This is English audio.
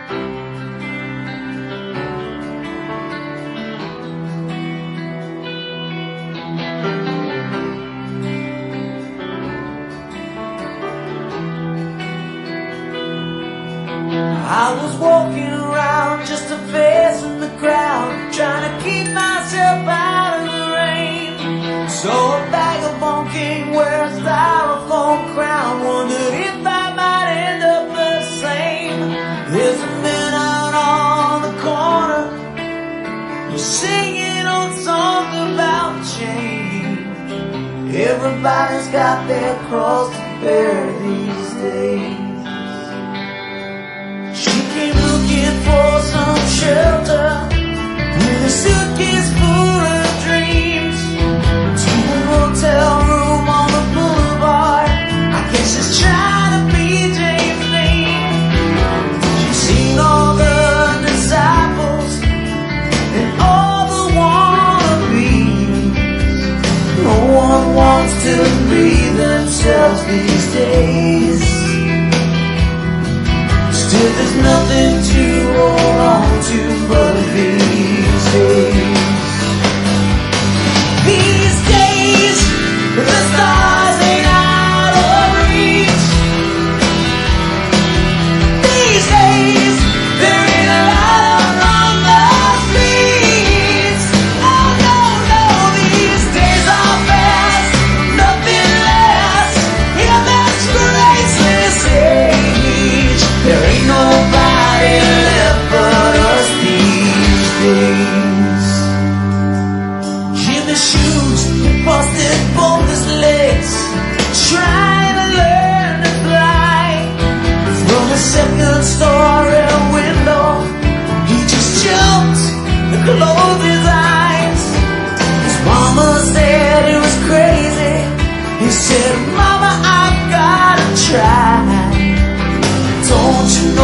I was walking around just a face in the crowd, trying to keep myself out of the rain. Saw a vagabond king wear a styrofoam crown, wondered if I might end up the same. There's a man out on the corner who's singing old songs about change. Everybody's got their cross to bear these days. She came looking for some shelter with a suitcase full of dreams, to a motel room on the boulevard. I guess she's trying to be James Dean. She's seen all the disciples and all the wannabes. No one wants to be themselves these days. Still there's nothing to hold on to but these days. These days, the stars ain't out of reach. These days, there ain't a light on the streets. Oh no, no, these days are fast, nothing lasts in this graceless age. There ain't nobody left but us these days. Jimmy shoes and busted both his legs, trying to learn to fly. From a second story window, he just jumped and closed his eyes. His mama said it was crazy. He said, Mama, I've gotta try. Don't you know